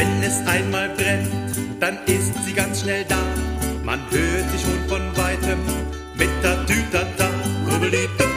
Wenn es einmal brennt, dann ist sie ganz schnell da. Man hört sie schon von weitem mit der Tütata.